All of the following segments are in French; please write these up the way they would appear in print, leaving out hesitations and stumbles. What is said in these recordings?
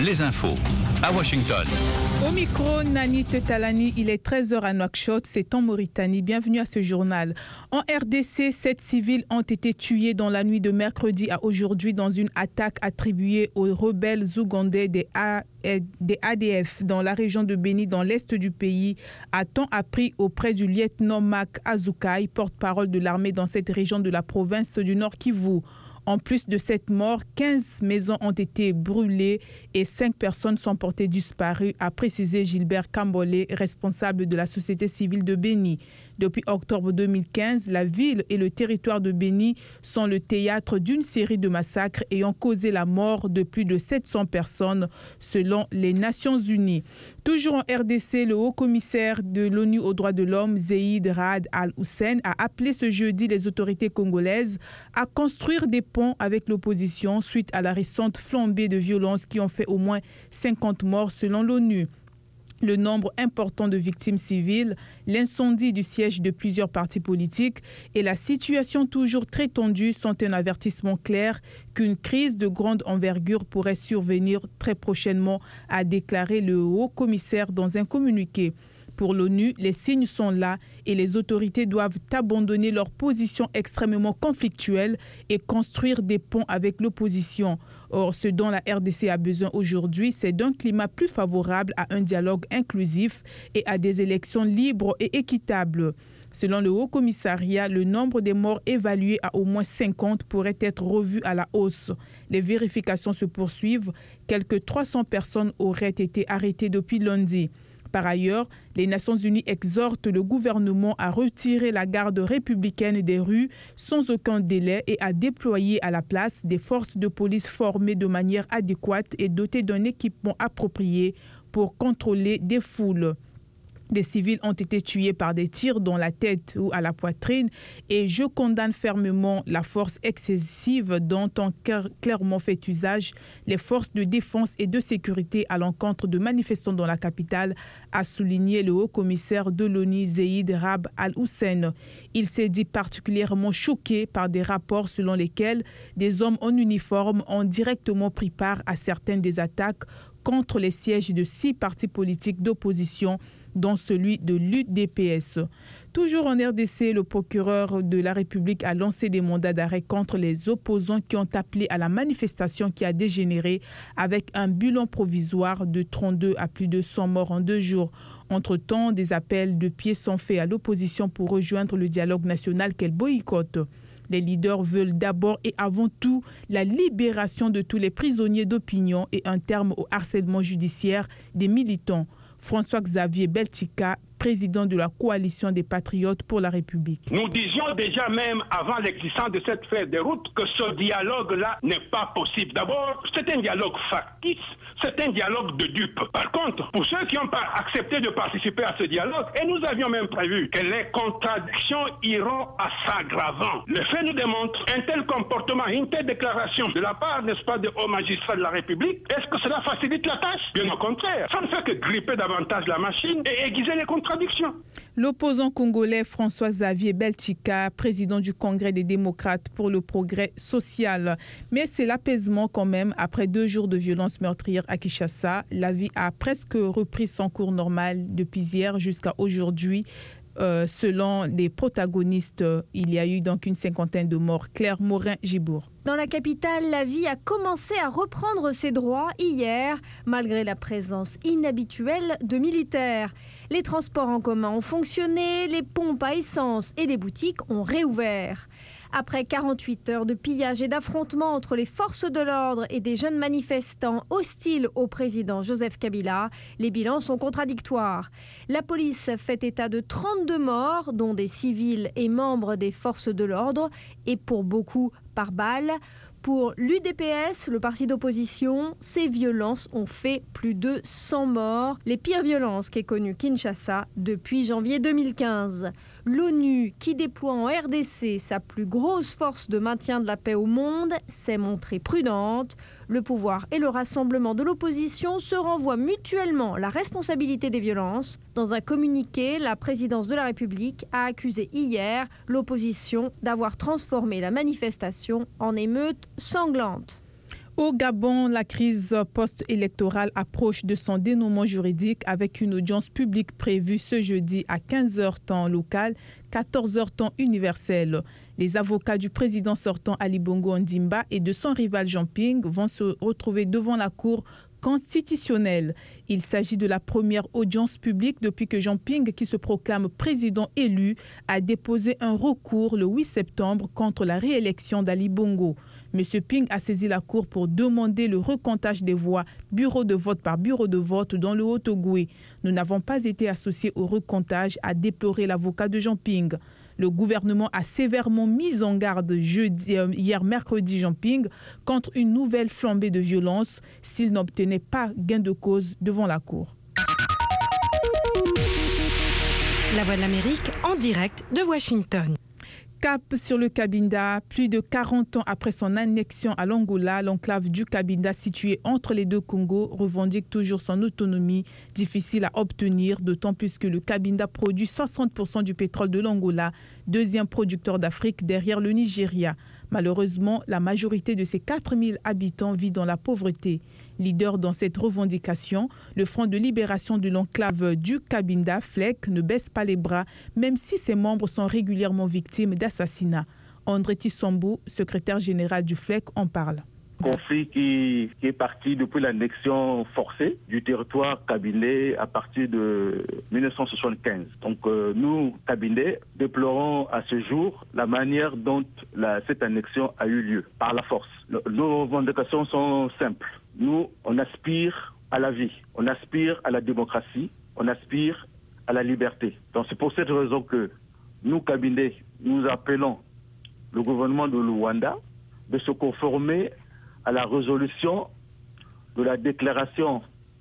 les infos à Washington. Au micro, Nani Tetalani, il est 13h à Nouakchott, c'est en Mauritanie. Bienvenue à ce journal. En RDC, 7 civils ont été tués dans la nuit de mercredi à aujourd'hui dans une attaque attribuée aux rebelles ougandais des ADF dans la région de Béni, dans l'est du pays, a-t-on appris auprès du lieutenant Mak Azukai, porte-parole de l'armée dans cette région de la province du Nord Kivu. En plus de cette mort, 15 maisons ont été brûlées et 5 personnes sont portées disparues, a précisé Gilbert Kambolé, responsable de la société civile de Béni. Depuis octobre 2015, la ville et le territoire de Béni sont le théâtre d'une série de massacres ayant causé la mort de plus de 700 personnes, selon les Nations Unies. Toujours en RDC, le haut-commissaire de l'ONU aux droits de l'homme, Zeid Ra'ad Al-Hussein, a appelé ce jeudi les autorités congolaises à construire des ponts avec l'opposition suite à la récente flambée de violences qui ont fait au moins 50 morts selon l'ONU. Le nombre important de victimes civiles, l'incendie du siège de plusieurs partis politiques et la situation toujours très tendue sont un avertissement clair qu'une crise de grande envergure pourrait survenir très prochainement, a déclaré le haut-commissaire dans un communiqué. Pour l'ONU, les signes sont là et les autorités doivent abandonner leur position extrêmement conflictuelle et construire des ponts avec l'opposition. Or, ce dont la RDC a besoin aujourd'hui, c'est d'un climat plus favorable à un dialogue inclusif et à des élections libres et équitables. Selon le Haut-Commissariat, le nombre des morts évalué à au moins 50 pourrait être revu à la hausse. Les vérifications se poursuivent. Quelques 300 personnes auraient été arrêtées depuis lundi. Par ailleurs, les Nations Unies exhortent le gouvernement à retirer la garde républicaine des rues sans aucun délai et à déployer à la place des forces de police formées de manière adéquate et dotées d'un équipement approprié pour contrôler des foules. Des civils ont été tués par des tirs dans la tête ou à la poitrine et je condamne fermement la force excessive dont ont clairement fait usage les forces de défense et de sécurité à l'encontre de manifestants dans la capitale, a souligné le haut-commissaire de l'ONU Zeid Ra'ad Al-Hussein. Il s'est dit particulièrement choqué par des rapports selon lesquels des hommes en uniforme ont directement pris part à certaines des attaques contre les sièges de 6 partis politiques d'opposition, dont celui de l'UDPS. Toujours en RDC, le procureur de la République a lancé des mandats d'arrêt contre les opposants qui ont appelé à la manifestation qui a dégénéré avec un bilan provisoire de 32 à plus de 100 morts en 2 jours. Entre-temps, des appels de pied sont faits à l'opposition pour rejoindre le dialogue national qu'elle boycotte. Les leaders veulent d'abord et avant tout la libération de tous les prisonniers d'opinion et un terme au harcèlement judiciaire des militants. François-Xavier Beltica, président de la coalition des patriotes pour la République. Nous disions déjà même avant l'existence de cette feuille de route que ce dialogue-là n'est pas possible. D'abord, c'est un dialogue factice, c'est un dialogue de dupes. Par contre, pour ceux qui n'ont pas accepté de participer à ce dialogue, et nous avions même prévu que les contradictions iront à s'aggravant. Le fait nous démontre un tel comportement, une telle déclaration de la part, n'est-ce pas, de hauts magistrats de la République. Est-ce que cela facilite la tâche? Bien au contraire. Ça ne fait que gripper davantage la machine et aiguiser les contradictions. L'opposant congolais François-Xavier Beltica, président du Congrès des démocrates pour le progrès social. Mais c'est l'apaisement quand même. Après 2 jours de violences meurtrières à Kinshasa, la vie a presque repris son cours normal depuis hier jusqu'à aujourd'hui. Selon les protagonistes, il y a eu donc une 50aine de morts. Claire Morin-Gibour. Dans la capitale, la vie a commencé à reprendre ses droits hier, malgré la présence inhabituelle de militaires. Les transports en commun ont fonctionné, les pompes à essence et les boutiques ont réouvert. Après 48 heures de pillage et d'affrontements entre les forces de l'ordre et des jeunes manifestants hostiles au président Joseph Kabila, les bilans sont contradictoires. La police fait état de 32 morts, dont des civils et membres des forces de l'ordre, et pour beaucoup par balle. Pour l'UDPS, le parti d'opposition, ces violences ont fait plus de 100 morts, les pires violences qu'ait connues Kinshasa depuis janvier 2015. L'ONU, qui déploie en RDC sa plus grosse force de maintien de la paix au monde, s'est montrée prudente. Le pouvoir et le rassemblement de l'opposition se renvoient mutuellement la responsabilité des violences. Dans un communiqué, la présidence de la République a accusé hier l'opposition d'avoir transformé la manifestation en émeute sanglante. Au Gabon, la crise post-électorale approche de son dénouement juridique avec une audience publique prévue ce jeudi à 15h temps local, 14h temps universel. Les avocats du président sortant Ali Bongo Ondimba et de son rival Jean Ping vont se retrouver devant la Cour constitutionnelle. Il s'agit de la première audience publique depuis que Jean Ping, qui se proclame président élu, a déposé un recours le 8 septembre contre la réélection d'Ali Bongo. M. Ping a saisi la Cour pour demander le recomptage des voix bureau de vote par bureau de vote dans le Haut-Ogooué. Nous n'avons pas été associés au recomptage, a déploré l'avocat de Jean Ping. Le gouvernement a sévèrement mis en garde hier mercredi Jean Ping contre une nouvelle flambée de violence s'il n'obtenait pas gain de cause devant la Cour. La Voix de l'Amérique en direct de Washington. Cap sur le Cabinda, plus de 40 ans après son annexion à l'Angola, l'enclave du Cabinda située entre les deux Congos revendique toujours son autonomie, difficile à obtenir, d'autant plus que le Cabinda produit 60% du pétrole de l'Angola, deuxième producteur d'Afrique derrière le Nigeria. Malheureusement, la majorité de ses 4000 habitants vit dans la pauvreté. Leader dans cette revendication, le Front de libération de l'enclave du Cabinda, FLEC, ne baisse pas les bras, même si ses membres sont régulièrement victimes d'assassinats. André Tissambou, secrétaire général du FLEC, en parle. Conflit qui est parti depuis l'annexion forcée du territoire cabindais à partir de 1975. Donc nous, cabindais, déplorons à ce jour la manière dont cette annexion a eu lieu, par la force. Nos revendications sont simples. Nous, on aspire à la vie, on aspire à la démocratie, on aspire à la liberté. Donc c'est pour cette raison que nous, cabindais, nous appelons le gouvernement de Luanda de se conformer à la résolution de la déclaration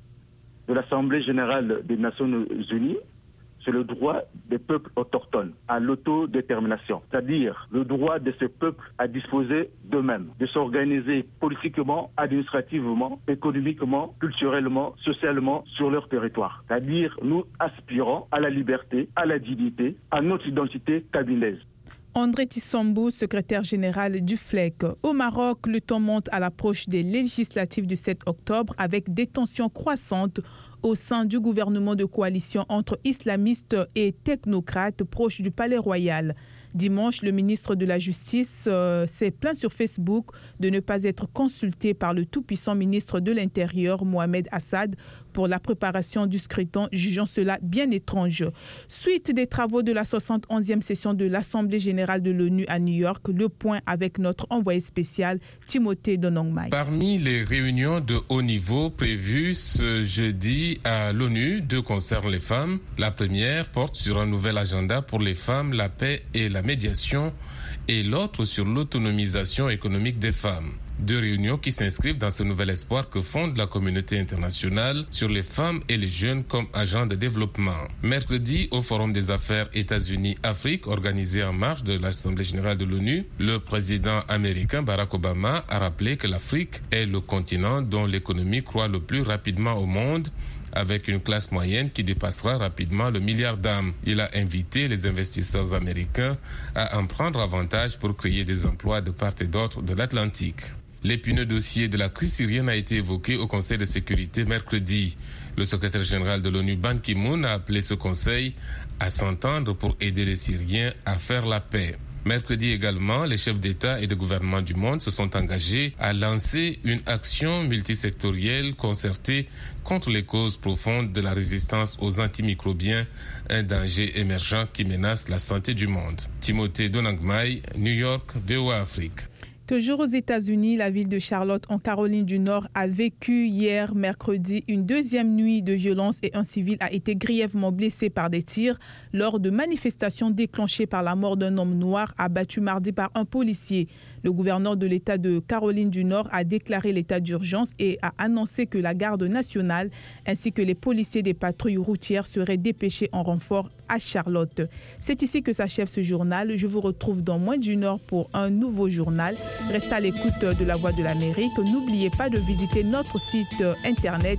de l'Assemblée générale des Nations Unies sur le droit des peuples autochtones à l'autodétermination, c'est-à-dire le droit de ces peuples à disposer d'eux-mêmes, de s'organiser politiquement, administrativement, économiquement, culturellement, socialement sur leur territoire. C'est-à-dire nous aspirons à la liberté, à la dignité, à notre identité cabindaise. André Tissambou, secrétaire général du FLEC. Au Maroc, le temps monte à l'approche des législatives du 7 octobre avec des tensions croissantes au sein du gouvernement de coalition entre islamistes et technocrates proches du Palais Royal. Dimanche, le ministre de la Justice s'est plaint sur Facebook de ne pas être consulté par le tout-puissant ministre de l'Intérieur, Mohamed Assad, pour la préparation du scrutin, jugeant cela bien étrange. Suite des travaux de la 71e session de l'Assemblée générale de l'ONU à New York, le point avec notre envoyé spécial, Timothée Donongmai. Parmi les réunions de haut niveau prévues ce jeudi à l'ONU, deux concernent les femmes. La première porte sur un nouvel agenda pour les femmes, la paix et la médiation, et l'autre sur l'autonomisation économique des femmes. Deux réunions qui s'inscrivent dans ce nouvel espoir que fonde la communauté internationale sur les femmes et les jeunes comme agents de développement. Mercredi, au Forum des affaires États-Unis-Afrique, organisé en marge de l'Assemblée générale de l'ONU, le président américain Barack Obama a rappelé que l'Afrique est le continent dont l'économie croît le plus rapidement au monde, avec une classe moyenne qui dépassera rapidement le milliard d'âmes. Il a invité les investisseurs américains à en prendre avantage pour créer des emplois de part et d'autre de l'Atlantique. L'épineux dossier de la crise syrienne a été évoqué au Conseil de sécurité mercredi. Le secrétaire général de l'ONU, Ban Ki-moon, a appelé ce Conseil à s'entendre pour aider les Syriens à faire la paix. Mercredi également, les chefs d'État et de gouvernement du monde se sont engagés à lancer une action multisectorielle concertée contre les causes profondes de la résistance aux antimicrobiens, un danger émergent qui menace la santé du monde. Timothée Donongmai, New York, VOA Afrique. Toujours aux États-Unis, la ville de Charlotte, en Caroline du Nord, a vécu hier, mercredi, une deuxième nuit de violence et un civil a été grièvement blessé par des tirs lors de manifestations déclenchées par la mort d'un homme noir abattu mardi par un policier. Le gouverneur de l'État de Caroline du Nord a déclaré l'état d'urgence et a annoncé que la garde nationale ainsi que les policiers des patrouilles routières seraient dépêchés en renfort à Charlotte. C'est ici que s'achève ce journal. Je vous retrouve dans moins d'une heure pour un nouveau journal. Restez à l'écoute de La Voix de l'Amérique. N'oubliez pas de visiter notre site internet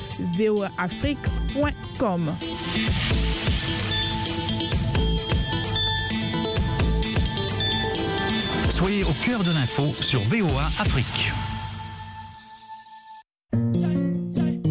voaafrique.com. Soyez au cœur de l'info sur VOA Afrique.